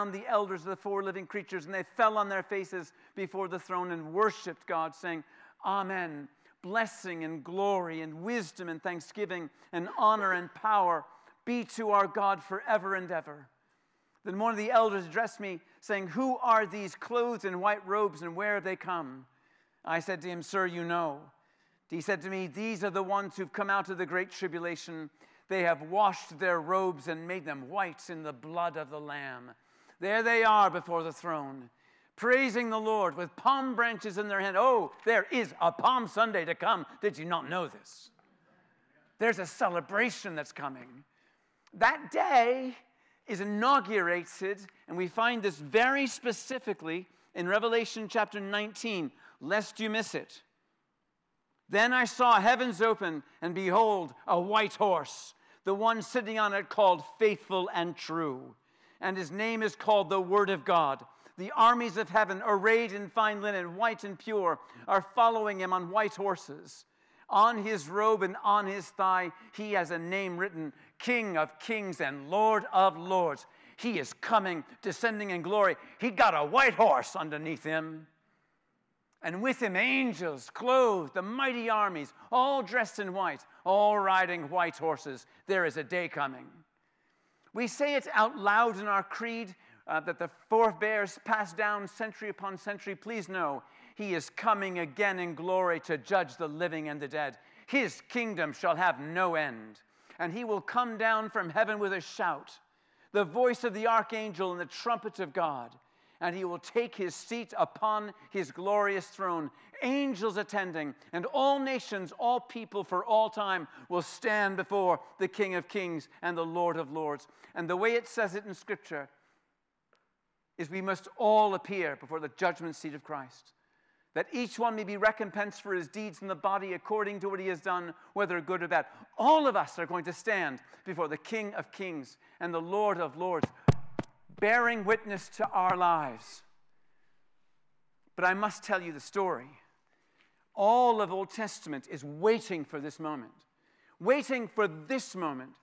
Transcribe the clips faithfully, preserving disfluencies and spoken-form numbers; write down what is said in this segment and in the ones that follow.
the elders of the four living creatures, and they fell on their faces before the throne and worshipped God, saying, Amen. Blessing and glory and wisdom and thanksgiving and honor and power be to our God forever and ever. Then one of the elders addressed me, saying, Who are these clothed in white robes, and where have they come? I said to him, Sir, you know. He said to me, These are the ones who've come out of the great tribulation. They have washed their robes and made them white in the blood of the Lamb. There they are before the throne, praising the Lord with palm branches in their hand. Oh, there is a Palm Sunday to come. Did you not know this? There's a celebration that's coming. That day is inaugurated, and we find this very specifically in Revelation chapter nineteen, lest you miss it. Then I saw heavens open, and behold, a white horse, the one sitting on it called Faithful and True. And his name is called the Word of God. The armies of heaven, arrayed in fine linen, white and pure, are following him on white horses. On his robe and on his thigh, he has a name written, King of Kings and Lord of Lords. He is coming, descending in glory. He got a white horse underneath him. And with him angels, clothed, the mighty armies, all dressed in white, all riding white horses. There is a day coming. We say it out loud in our creed, uh, that the forebears passed down century upon century. Please know, he is coming again in glory to judge the living and the dead. His kingdom shall have no end. And he will come down from heaven with a shout, the voice of the archangel and the trumpet of God. And he will take his seat upon his glorious throne, angels attending, and all nations, all people for all time will stand before the King of Kings and the Lord of Lords. And the way it says it in Scripture is we must all appear before the judgment seat of Christ, that each one may be recompensed for his deeds in the body according to what he has done, whether good or bad. All of us are going to stand before the King of Kings and the Lord of Lords, bearing witness to our lives. But I must tell you the story. All of Old Testament is waiting for this moment. Waiting for this moment.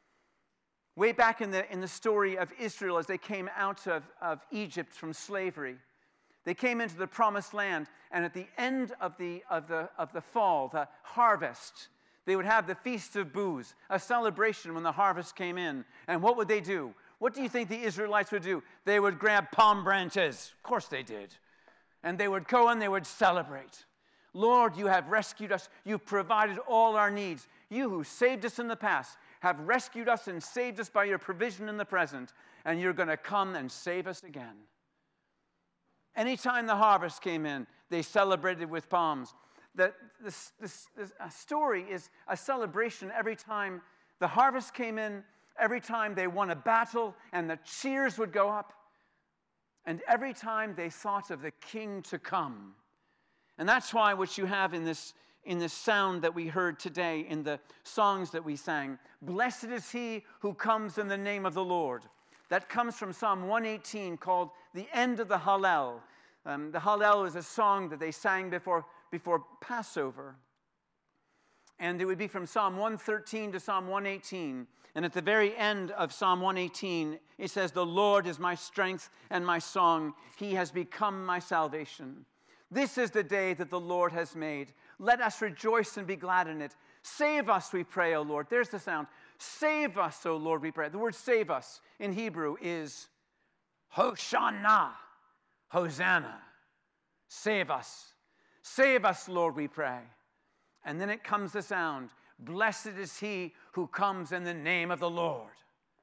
Way back in the, in the story of Israel as they came out of, of Egypt from slavery, they came into the promised land, and at the end of the, of, the, of the fall, the harvest, they would have the Feast of Booths, a celebration when the harvest came in. And what would they do? What do you think the Israelites would do? They would grab palm branches. Of course they did. And they would go and they would celebrate. Lord, you have rescued us. You've provided all our needs. You who saved us in the past have rescued us and saved us by your provision in the present. And you're going to come and save us again. Anytime the harvest came in, they celebrated with palms. The, this, this, this story is a celebration every time the harvest came in. Every time they won a battle and the cheers would go up. And every time they thought of the king to come. And that's why what you have in this, in this sound that we heard today, in the songs that we sang, blessed is he who comes in the name of the Lord. That comes from Psalm one eighteen, called the end of the Hallel. Um, the Hallel is a song that they sang before, before Passover. And it would be from Psalm one thirteen to Psalm one eighteen. And at the very end of Psalm one eighteen, it says, the Lord is my strength and my song. He has become my salvation. This is the day that the Lord has made. Let us rejoice and be glad in it. Save us, we pray, O Lord. There's the sound. Save us, O Lord, we pray. The word save us in Hebrew is Hoshana, Hosanna. Save us. Save us, Lord, we pray. And then it comes the sound. Blessed is he who comes in the name of the Lord.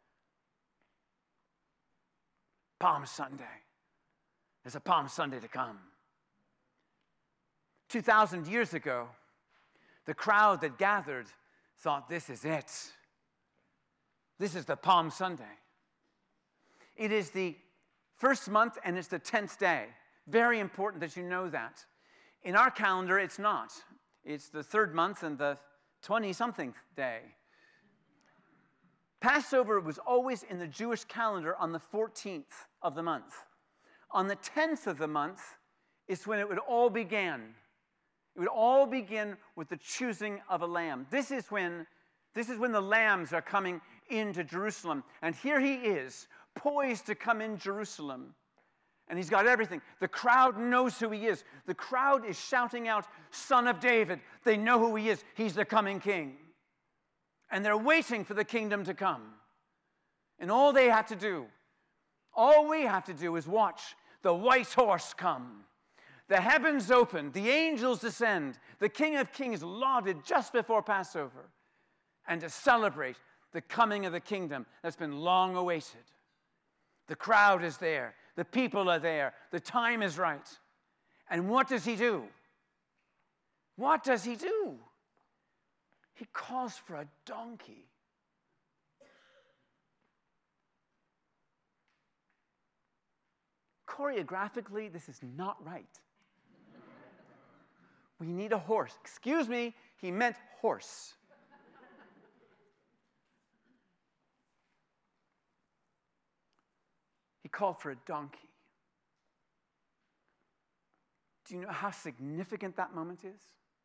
Palm Sunday. There's a Palm Sunday to come. two thousand years ago, the crowd that gathered thought, this is it. This is the Palm Sunday. It is the first month and it's the tenth day. Very important that you know that. In our calendar, it's not. It's the third month and the twenty-something day. Passover was always in the Jewish calendar on the fourteenth of the month. On the tenth of the month is when it would all begin. It would all begin with the choosing of a lamb. This is when, this is when the lambs are coming into Jerusalem. And here he is, poised to come in Jerusalem. And he's got everything. The crowd knows who he is. The crowd is shouting out, Son of David. They know who he is. He's the coming king. And they're waiting for the kingdom to come. And all they have to do, all we have to do is watch the white horse come. The heavens open, the angels descend, the King of Kings lauded just before Passover, and to celebrate the coming of the kingdom that's been long awaited. The crowd is there, the people are there, the time is right. And what does he do? What does he do? He calls for a donkey. Choreographically, this is not right. We need a horse. Excuse me, he meant horse. He called for a donkey. Do you know how significant that moment is?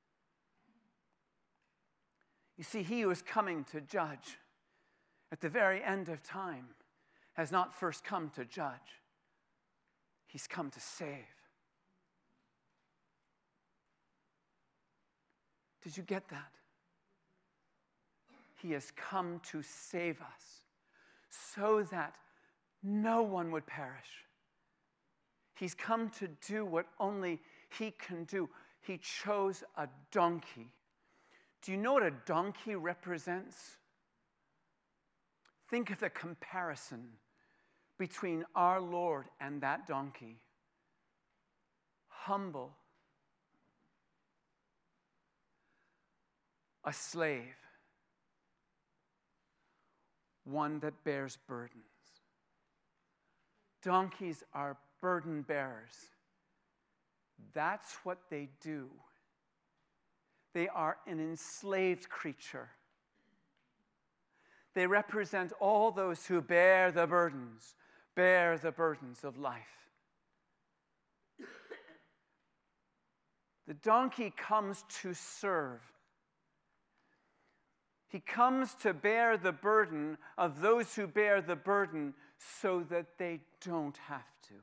You see, he who is coming to judge at the very end of time has not first come to judge. He's come to save. Did you get that? He has come to save us so that no one would perish. He's come to do what only he can do. He chose a donkey. Do you know what a donkey represents? Think of the comparison between our Lord and that donkey. Humble, a slave, one that bears burdens. Donkeys are burden bearers. That's what they do. They are an enslaved creature. They represent all those who bear the burdens, bear the burdens of life. The donkey comes to serve. He comes to bear the burden of those who bear the burden so that they don't have to.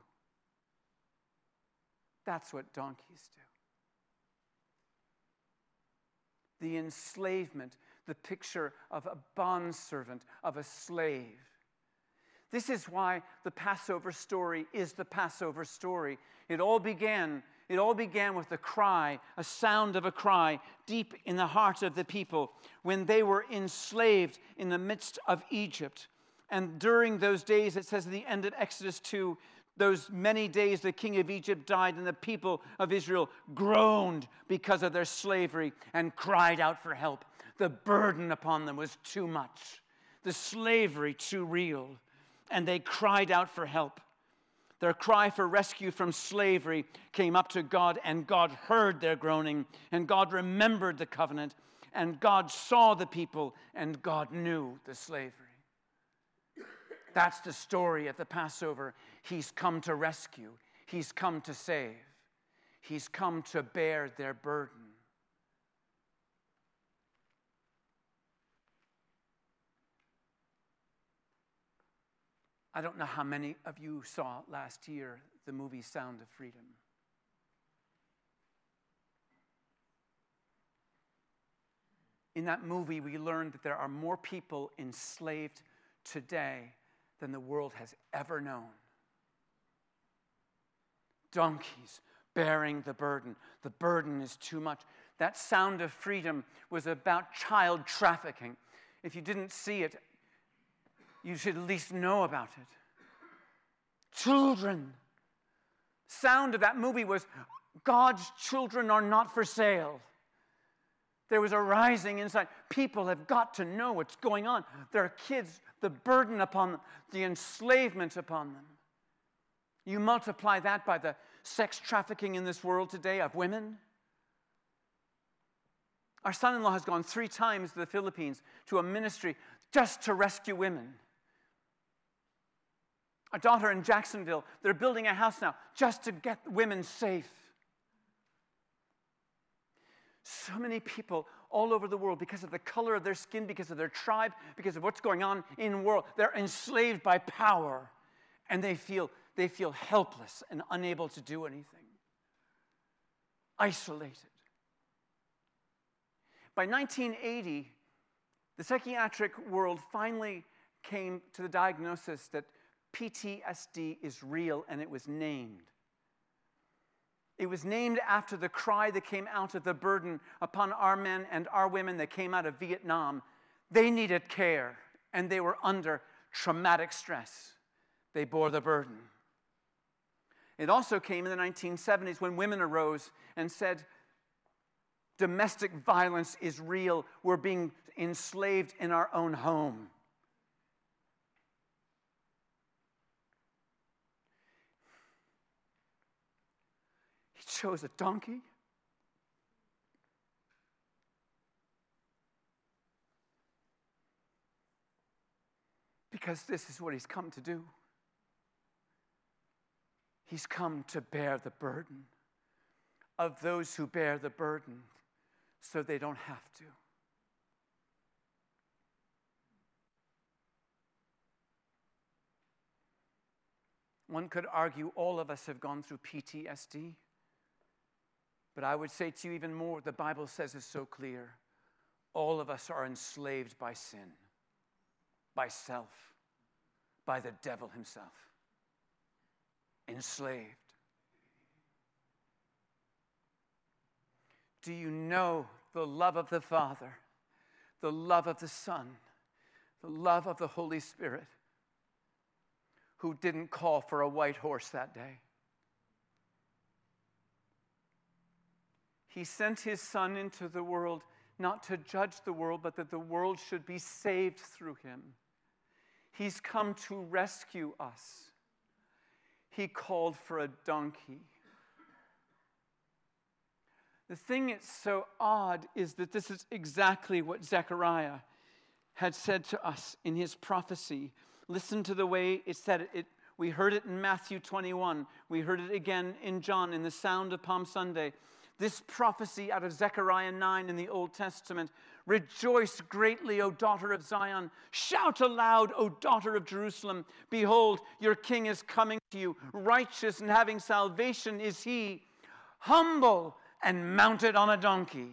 That's what donkeys do. The enslavement, the picture of a bondservant, of a slave. This is why the Passover story is the Passover story. It all began, it all began with a cry, a sound of a cry deep in the heart of the people when they were enslaved in the midst of Egypt. And during those days, it says at the end of Exodus two, those many days the king of Egypt died, and the people of Israel groaned because of their slavery and cried out for help. The burden upon them was too much, the slavery too real, and they cried out for help. Their cry for rescue from slavery came up to God, and God heard their groaning, and God remembered the covenant, and God saw the people, and God knew the slavery. That's the story of the Passover. He's come to rescue. He's come to save. He's come to bear their burden. I don't know how many of you saw last year the movie Sound of Freedom. In that movie, we learned that there are more people enslaved today than the world has ever known. Donkeys bearing the burden. The burden is too much. That Sound of Freedom was about child trafficking. If you didn't see it, you should at least know about it. Children. Sound of that movie was, God's children are not for sale. There was a rising inside. People have got to know what's going on. There are kids, the burden upon them, the enslavement upon them. You multiply that by the sex trafficking in this world today of women. Our son-in-law has gone three times to the Philippines to a ministry just to rescue women. Our daughter in Jacksonville, they're building a house now just to get women safe. So many people all over the world, because of the color of their skin, because of their tribe, because of what's going on in the world, they're enslaved by power. And they feel, they feel helpless and unable to do anything. Isolated. By nineteen eighty, the psychiatric world finally came to the diagnosis that P T S D is real, and it was named. It was named after the cry that came out of the burden upon our men and our women that came out of Vietnam. They needed care, and they were under traumatic stress. They bore the burden. It also came in the nineteen seventies when women arose and said, domestic violence is real. We're being enslaved in our own home. He chose a donkey. Because this is what he's come to do. He's come to bear the burden of those who bear the burden so they don't have to. One could argue all of us have gone through P T S D, but I would say to you even more, the Bible says it's so clear. All of us are enslaved by sin, by self, by the devil himself. Enslaved. Do you know the love of the Father, the love of the Son, the love of the Holy Spirit, who didn't call for a white horse that day? He sent his Son into the world not to judge the world, but that the world should be saved through him. He's come to rescue us. He called for a donkey. The thing that's so odd is that this is exactly what Zechariah had said to us in his prophecy. Listen to the way it said it. it we heard it in Matthew twenty-one. We heard it again in John in the sound of Palm Sunday. This prophecy out of Zechariah nine in the Old Testament. Rejoice greatly, O daughter of Zion. Shout aloud, O daughter of Jerusalem. Behold, your king is coming to you. Righteous and having salvation is he. Humble and mounted on a donkey.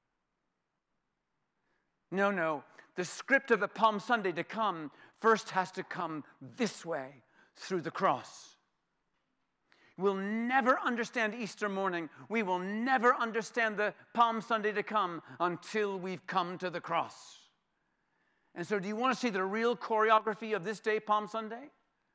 No, no. The script of the Palm Sunday to come first has to come this way, through the cross. We'll never understand Easter morning. We will never understand the Palm Sunday to come until we've come to the cross. And so do you want to see the real choreography of this day, Palm Sunday?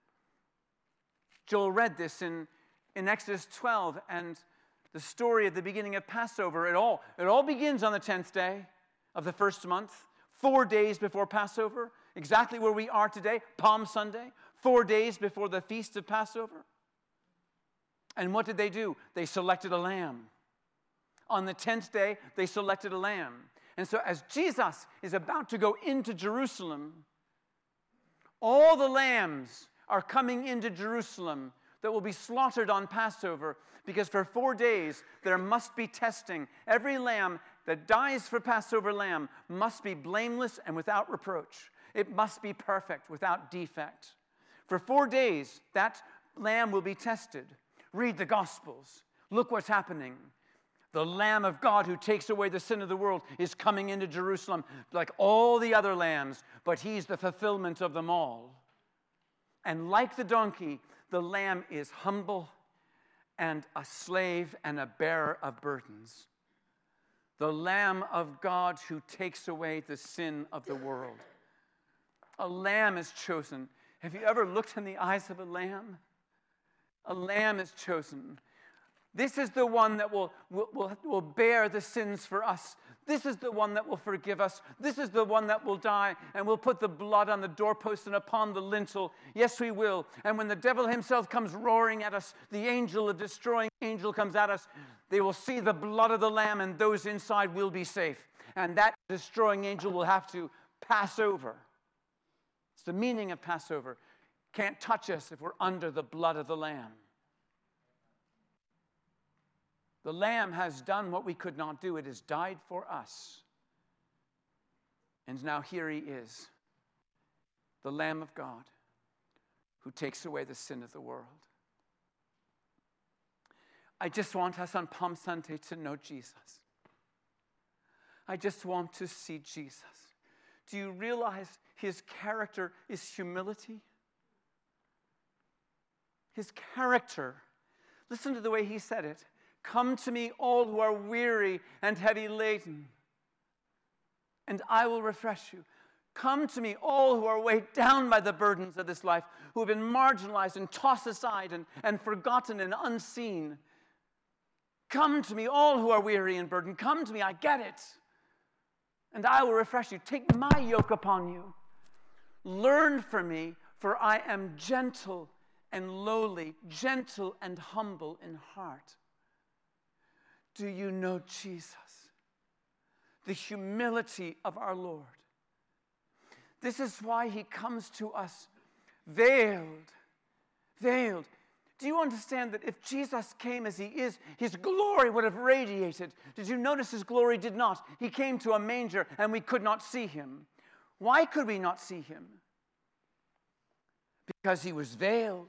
Joel read this in, in Exodus twelve, and the story at the beginning of Passover. It all, it all begins on the tenth day of the first month, four days before Passover, exactly where we are today, Palm Sunday, four days before the feast of Passover. And what did they do? They selected a lamb. On the tenth day, they selected a lamb. And so as Jesus is about to go into Jerusalem, all the lambs are coming into Jerusalem that will be slaughtered on Passover, because for four days there must be testing. Every lamb that dies for Passover lamb must be blameless and without reproach. It must be perfect, without defect. For four days, that lamb will be tested. Read the Gospels. Look what's happening. The Lamb of God who takes away the sin of the world is coming into Jerusalem like all the other lambs, but he's the fulfillment of them all. And like the donkey, the lamb is humble and a slave and a bearer of burdens. The Lamb of God who takes away the sin of the world. A lamb is chosen. Have you ever looked in the eyes of a lamb? A lamb is chosen. This is the one that will, will, will, will bear the sins for us. This is the one that will forgive us. This is the one that will die, and we'll put the blood on the doorpost and upon the lintel. Yes, we will. And when the devil himself comes roaring at us, the angel, the destroying angel comes at us, they will see the blood of the lamb, and those inside will be safe. And that destroying angel will have to pass over. It's the meaning of Passover. Can't touch us if we're under the blood of the Lamb. The Lamb has done what we could not do. It has died for us. And now here he is, the Lamb of God, who takes away the sin of the world. I just want us on Palm Sunday to know Jesus. I just want to see Jesus. Do you realize his character is humility? His character. Listen to the way he said it. Come to me, all who are weary and heavy laden, and I will refresh you. Come to me, all who are weighed down by the burdens of this life, who have been marginalized and tossed aside and, and forgotten and unseen. Come to me, all who are weary and burdened. Come to me, I get it. And I will refresh you. Take my yoke upon you. Learn from me, for I am gentle and lowly, gentle and humble in heart. Do you know Jesus? The humility of our Lord. This is why he comes to us veiled, veiled. Do you understand that if Jesus came as he is, his glory would have radiated? Did you notice his glory did not? He came to a manger and we could not see him. Why could we not see him? Because he was veiled.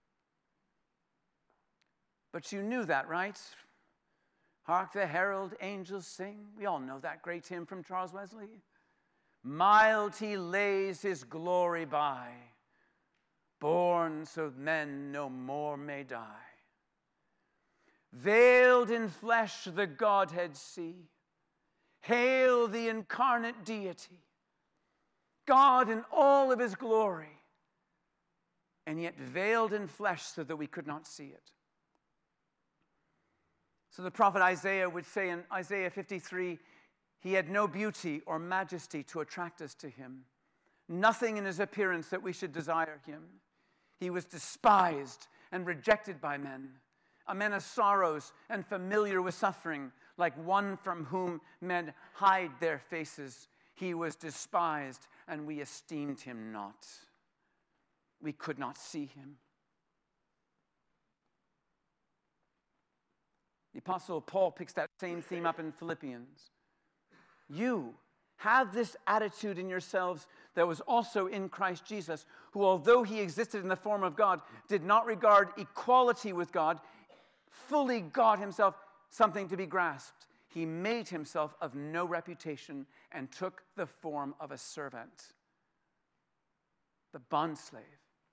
But you knew that, right? Hark the herald angels sing. We all know that great hymn from Charles Wesley. Mild he lays his glory by, born so men no more may die. Veiled in flesh the Godhead see. Hail the incarnate deity, God in all of his glory, and yet veiled in flesh so that we could not see it. So the prophet Isaiah would say in Isaiah fifty-three, he had no beauty or majesty to attract us to him. Nothing in his appearance that we should desire him. He was despised and rejected by men, a man of sorrows and familiar with suffering, like one from whom men hide their faces. He was despised, and we esteemed him not. We could not see him. The Apostle Paul picks that same theme up in Philippians. You have this attitude in yourselves that was also in Christ Jesus, who, although he existed in the form of God, did not regard equality with God, fully God himself, something to be grasped. He made himself of no reputation and took the form of a servant, the bondslave.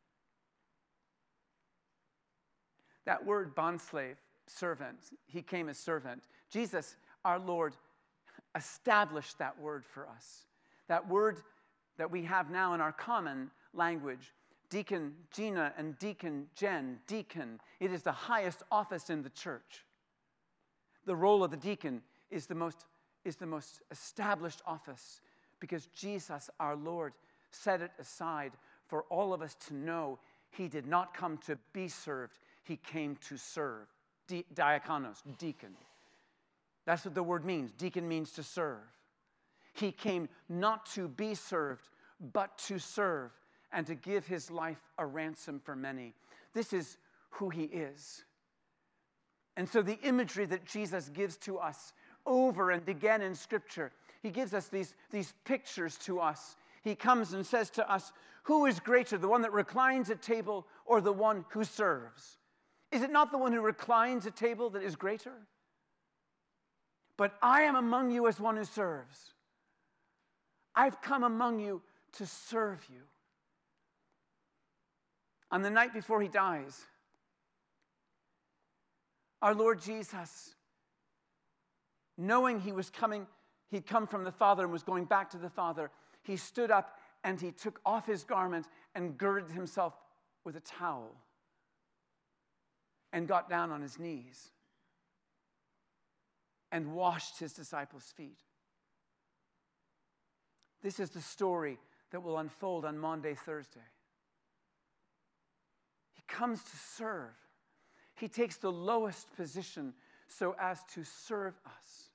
That word bondslave, servant, he came as servant. Jesus, our Lord, established that word for us. That word that we have now in our common language, deacon Gina and deacon Jen, deacon. It is the highest office in the church. The role of the deacon is the most, is the most established office because Jesus, our Lord, set it aside for all of us to know he did not come to be served, he came to serve. Di- diakonos, deacon. That's what the word means. Deacon means to serve. He came not to be served, but to serve and to give his life a ransom for many. This is who he is. And so the imagery that Jesus gives to us over and again in Scripture, he gives us these, these pictures to us. He comes and says to us, who is greater, the one that reclines at table or the one who serves? Is it not the one who reclines at table that is greater? But I am among you as one who serves. I've come among you to serve you. On the night before he dies, our Lord Jesus, knowing he was coming, he'd come from the Father and was going back to the Father, he stood up and he took off his garment and girded himself with a towel and got down on his knees and washed his disciples' feet. This is the story that will unfold on Maundy Thursday. He comes to serve. He takes the lowest position so as to serve us.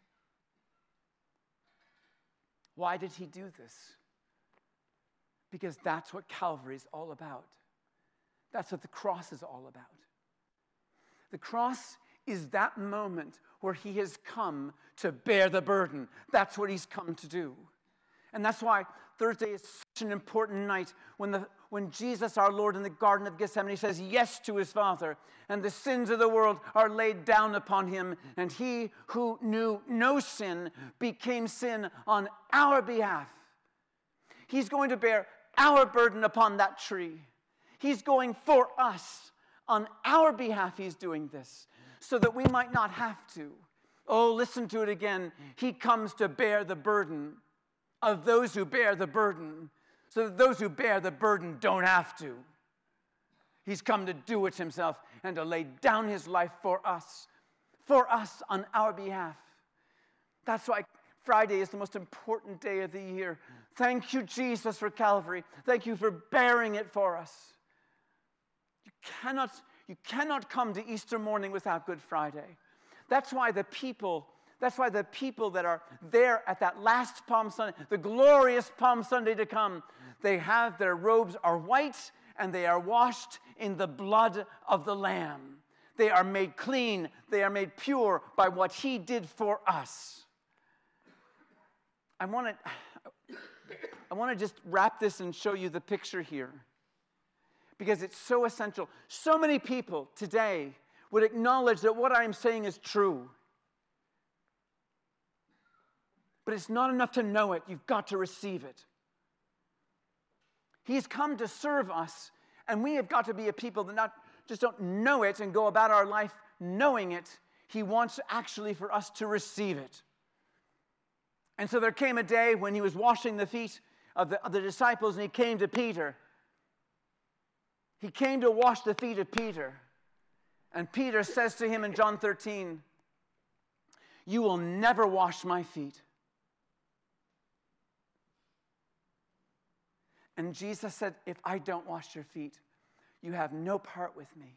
Why did he do this? Because that's what Calvary is all about. That's what the cross is all about. The cross is that moment where he has come to bear the burden. That's what he's come to do. And that's why Thursday is an important night when, the, when Jesus, our Lord, in the Garden of Gethsemane says yes to his Father, and the sins of the world are laid down upon him, and he who knew no sin became sin on our behalf. He's going to bear our burden upon that tree. He's going for us. On our behalf, he's doing this, so that we might not have to. Oh, listen to it again. He comes to bear the burden of those who bear the burden, so that those who bear the burden don't have to. He's come to do it himself and to lay down his life for us, for us on our behalf. That's why Friday is the most important day of the year. Thank you, Jesus, for Calvary. Thank you for bearing it for us. You cannot, you cannot come to Easter morning without Good Friday. That's why the people, that's why the people that are there at that last Palm Sunday, the glorious Palm Sunday to come, they have their robes are white and they are washed in the blood of the Lamb. They are made clean, they are made pure by what he did for us. I want to, I want to just wrap this and show you the picture here, because it's so essential. So many people today would acknowledge that what I'm saying is true. But it's not enough to know it. You've got to receive it. He's come to serve us, and we have got to be a people that not just don't know it and go about our life knowing it. He wants actually for us to receive it. And so there came a day when he was washing the feet of the, of the disciples, and he came to Peter. He came to wash the feet of Peter. And Peter says to him in John thirteen, "You will never wash my feet." And Jesus said, "If I don't wash your feet, you have no part with me."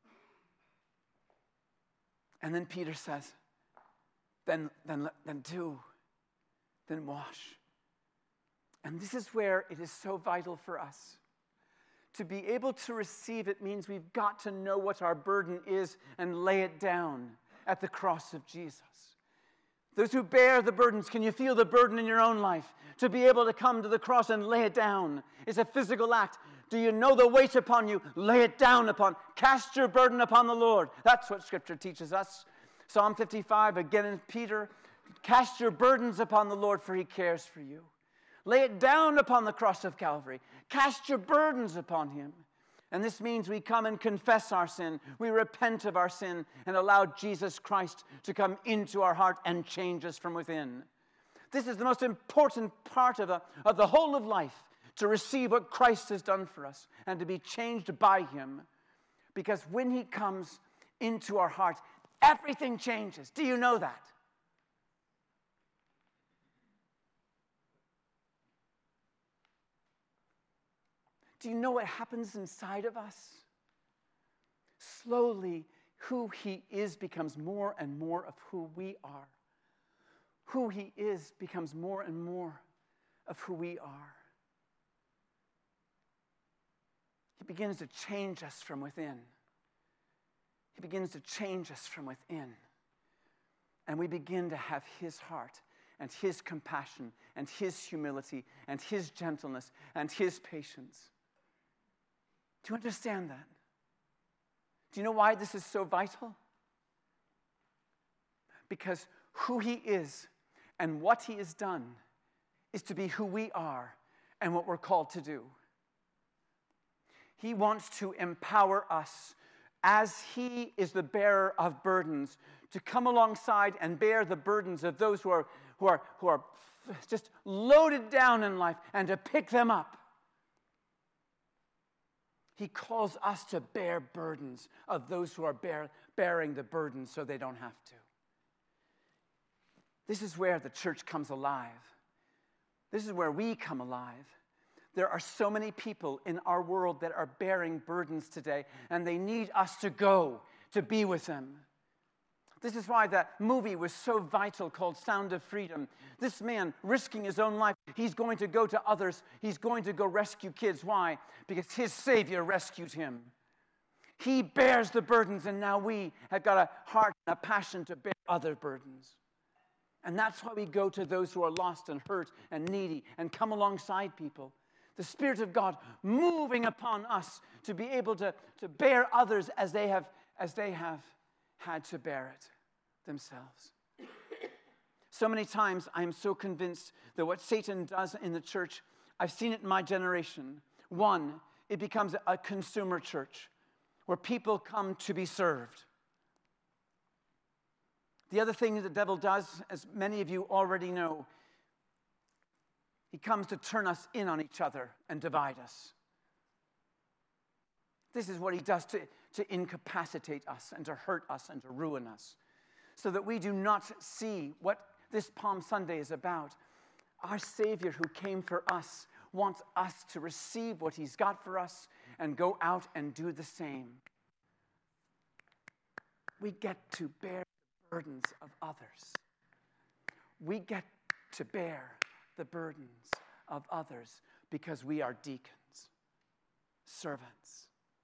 And then Peter says, then, then, then do, then wash. And this is where it is so vital for us. To be able to receive it means we've got to know what our burden is and lay it down at the cross of Jesus. Those who bear the burdens, can you feel the burden in your own life? To be able to come to the cross and lay it down is a physical act. Do you know the weight upon you? Lay it down upon. Cast your burden upon the Lord. That's what Scripture teaches us. Psalm fifty-five, again in Peter, cast your burdens upon the Lord, for he cares for you. Lay it down upon the cross of Calvary. Cast your burdens upon him. And this means we come and confess our sin. We repent of our sin and allow Jesus Christ to come into our heart and change us from within. This is the most important part of the, of the whole of life, to receive what Christ has done for us and to be changed by him. Because when he comes into our heart, everything changes. Do you know that? Do you know what happens inside of us? Slowly, who he is becomes more and more of who we are. Who he is becomes more and more of who we are. He begins to change us from within. He begins to change us from within. And we begin to have his heart and his compassion and his humility and his gentleness and his patience. Do you understand that? Do you know why this is so vital? Because who he is and what he has done is to be who we are and what we're called to do. He wants to empower us, as he is the bearer of burdens, to come alongside and bear the burdens of those who are, who are, who are just loaded down in life, and to pick them up. He calls us to bear burdens of those who are bear, bearing the burdens so they don't have to. This is where the church comes alive. This is where we come alive. There are so many people in our world that are bearing burdens today, and they need us to go to be with them. This is why that movie was so vital, called Sound of Freedom. This man, risking his own life, he's going to go to others. He's going to go rescue kids. Why? Because his Savior rescued him. He bears the burdens, and now we have got a heart and a passion to bear other burdens. And that's why we go to those who are lost and hurt and needy and come alongside people. The Spirit of God moving upon us to be able to, to bear others as they have, as they have had to bear it themselves. So many times I am so convinced that what Satan does in the church, I've seen it in my generation. One, it becomes a consumer church where people come to be served. The other thing that the devil does, as many of you already know, he comes to turn us in on each other and divide us. This is what he does to, to incapacitate us and to hurt us and to ruin us, so that we do not see what this Palm Sunday is about. Our Savior who came for us wants us to receive what he's got for us and go out and do the same. We get to bear the burdens of others. We get to bear the burdens of others because we are deacons, servants.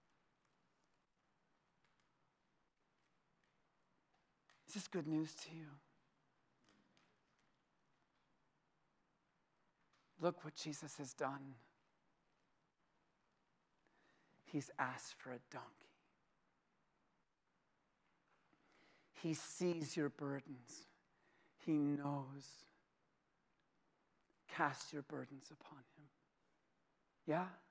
Is this good news to you? Look what Jesus has done. He's asked for a donkey. He sees your burdens. He knows. Cast your burdens upon him. Yeah?